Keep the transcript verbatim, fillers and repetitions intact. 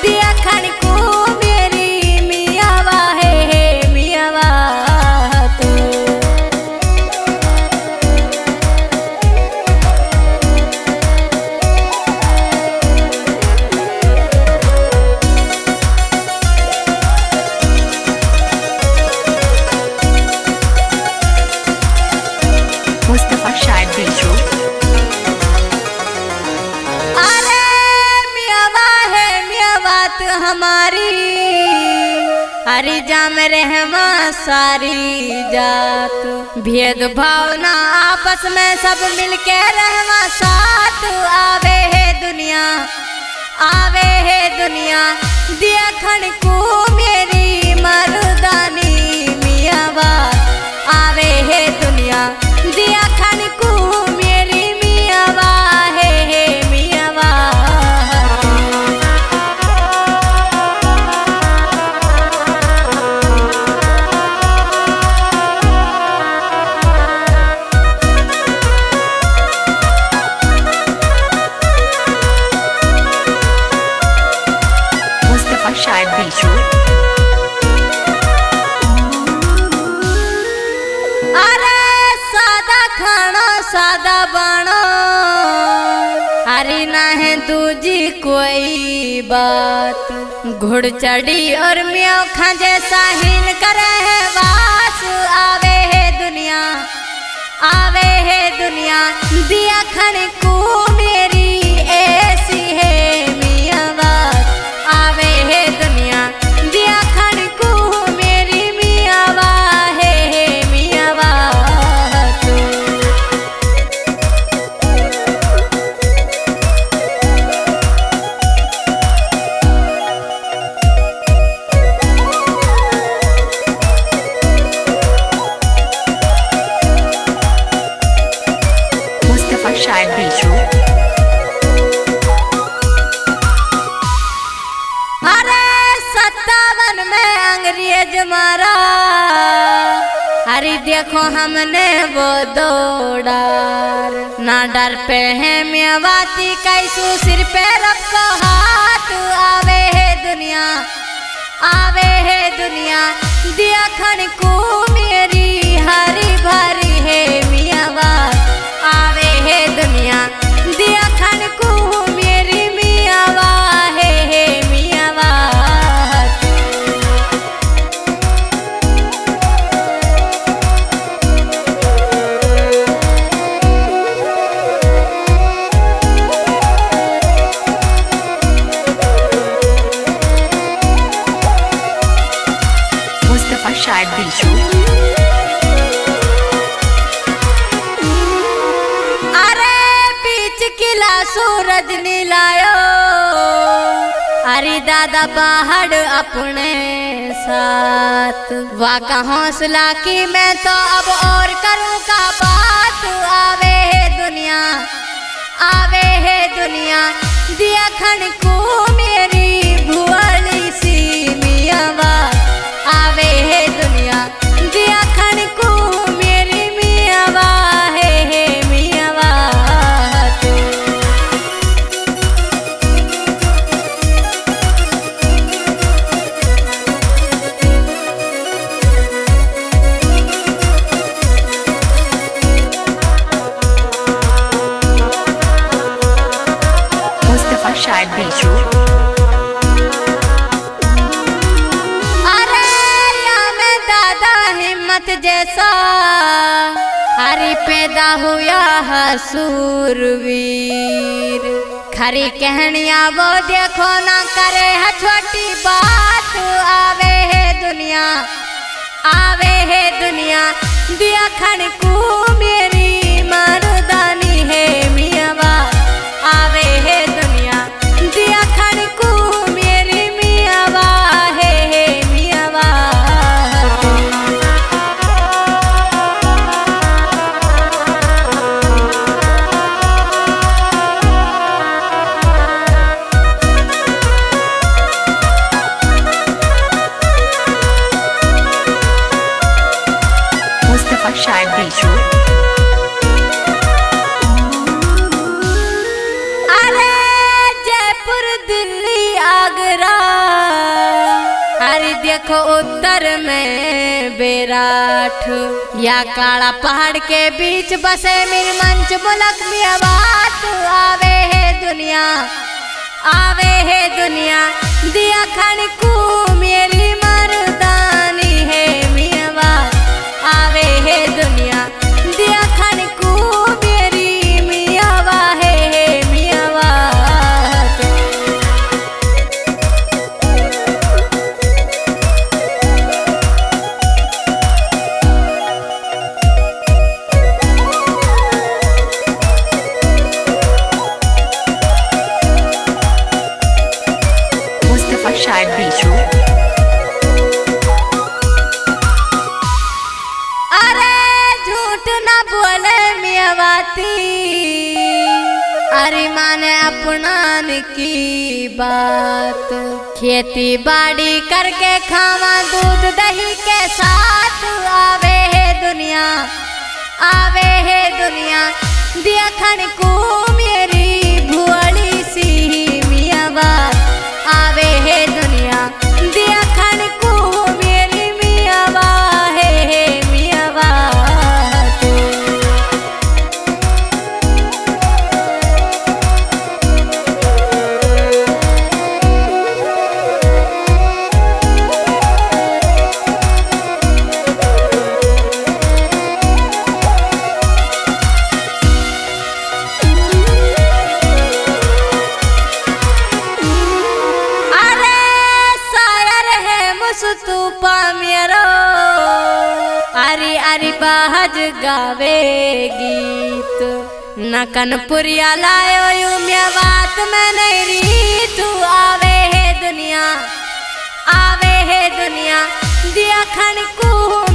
दिया खन को मेरी मियावा है, है मियावा तू। मुस्तफा शायर बिजू। अरे मियावा है मियावा तू हमारी, हरी जाम रहमा सारी जात। भेदभाव ना आपस में सब मिलके रहवा साथ। आवे है दुनिया आवे है दुनिया दिया खन को मेरी मर्दानी मियावा। आवे है दुनिया दिया खन को मेरी मियावा है, है मियावा। मुस्तफा शायर बिजू। अरे सादा खाना सादा बनो, हरी ना है दूजी कोई बात। घुड़ चढ़ी और म्याओ खा जैसा हिन करे है वास। आवे है दुनिया आवे है दुनिया दिया खन को मेरी ऐसी है मियावा। आवे है दुनिया दिया खन को मेरी मियावा है, है मियावा तू। मुस्तफा शायर बिजू। अरे सत्तावन में अंग्रेज मारा, अरे देखो हमने वो दौड़ार। ना डर पे है मियावाती कैसू सिर पे रखो हाथ। आवे है दुनिया आवे है दुनिया दिया खन को मेरी हरी भरी है मियावा। आवे है दुनिया दिया खन को मेरी मियावा है, है मियावा। मुस्तफा शायर बिजू। अरे बीच किला सूरज नीलायो, अरे दादा पहाड़ अपने साथ। वाका हौसला की मैं तो अब और करूँ का बात। आवे है दुनिया आवे है दुनिया दिया खन को मेरी भुअली सी मियावा। आवे है दुनिया दिया खन को मेरी मियावा है, है मियावा तू। मुस्तफा शायर बिजू। अरे या में दादा हिम्मत जैसा, हरी पैदा हुआ है सूरवीर। खरी कहनिया वो देखो ना करे है छोटी बात। आवे है दुनिया आवे है दुनिया दिया खन को मेरी मर्दानी है मियावा। आवे है दुनिया दिया खन को मेरी मियावा है, है मियावा। मुस्तफा शायर बिजू। देखो उत्तर में बेराठ या काला पहाड़ के बीच बसे मीरमंच मुलक मियां बात आवे है दुनिया आवे है दुनिया दिया खान को मेरी मर्दानी है मियां बात आवे है दुनिया दिया खान को मेरी मियां बात है मियां बात। मुस्तफा शायर बीशू। अरे झूठ ना बोले मियावाती अरे माने अपनान की बात खेती बाड़ी करके खावा दूध दही के साथ आवे है दुनिया आवे है दुनिया दिया खन को मेरी भुअड़ी सी मियां बात आवे है दुनिया दिया खन को मेरी मियां बात है मियां बात। मुस्तफा मेरो अरे अरे बाहज गावे गीत नकनपुरिया लायो यू मियां बात में नहीं रीत आवे है दुनिया आवे है दुनिया दिया खन को